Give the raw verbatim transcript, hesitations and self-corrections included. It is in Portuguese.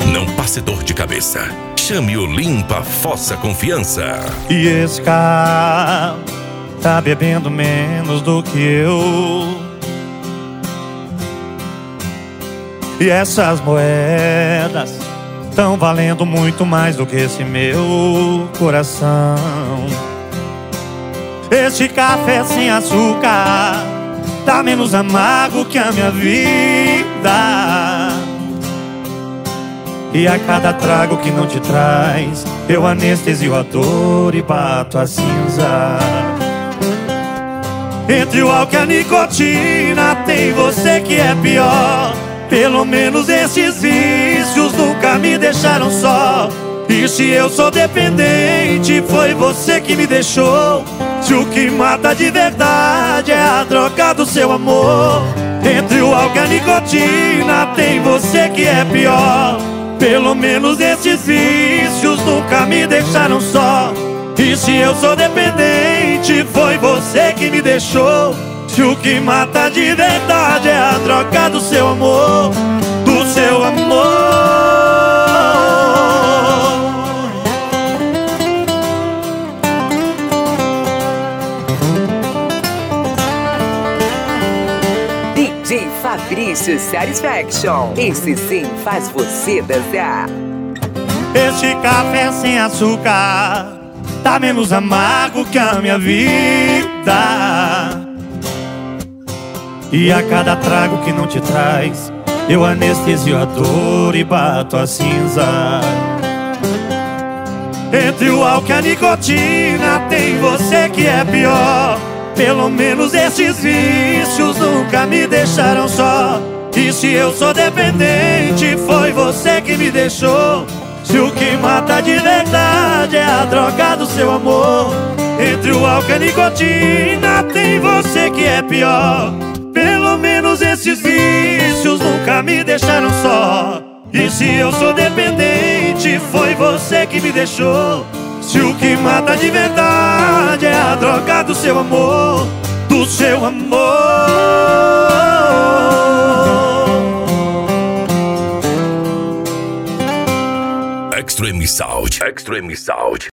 Não passe dor de cabeça. Chame o Limpa Fossa Confiança. E esse cara tá bebendo menos do que eu. E essas moedas tão valendo muito mais do que esse meu coração. Este café sem açúcar tá menos amargo que a minha vida. E a cada trago que não te traz, eu anestesio a dor e bato a cinza. Entre o álcool e a nicotina, tem você que é pior. Pelo menos esses vícios nunca me deixaram só. E se eu sou dependente, foi você que me deixou. Se o que mata de verdade é a droga do seu amor. Entre o álcool e a nicotina, tem você que é pior. Pelo menos esses vícios nunca me deixaram só. E se eu sou dependente, foi você que me deixou. Se o que mata de verdade é a droga do seu amor, do seu amor. D J Fabrício Satisfaction. Esse sim faz você dançar. Este café sem açúcar tá menos amargo que a minha vida. E a cada trago que não te traz, eu anestesio a dor e bato a cinza. Entre o álcool e a nicotina, tem você que é pior. Pelo menos esses vícios nunca me deixaram só. E se eu sou dependente, foi você que me deixou. Se o que mata de verdade é a droga do seu amor. Entre o álcool e a nicotina, tem você que é pior. Pelo menos esses vícios nunca me deixaram só. E se eu sou dependente, foi você que me deixou. Se o que mata de verdade é a droga do seu amor, do seu amor. Extreme Sound. Extreme Sound.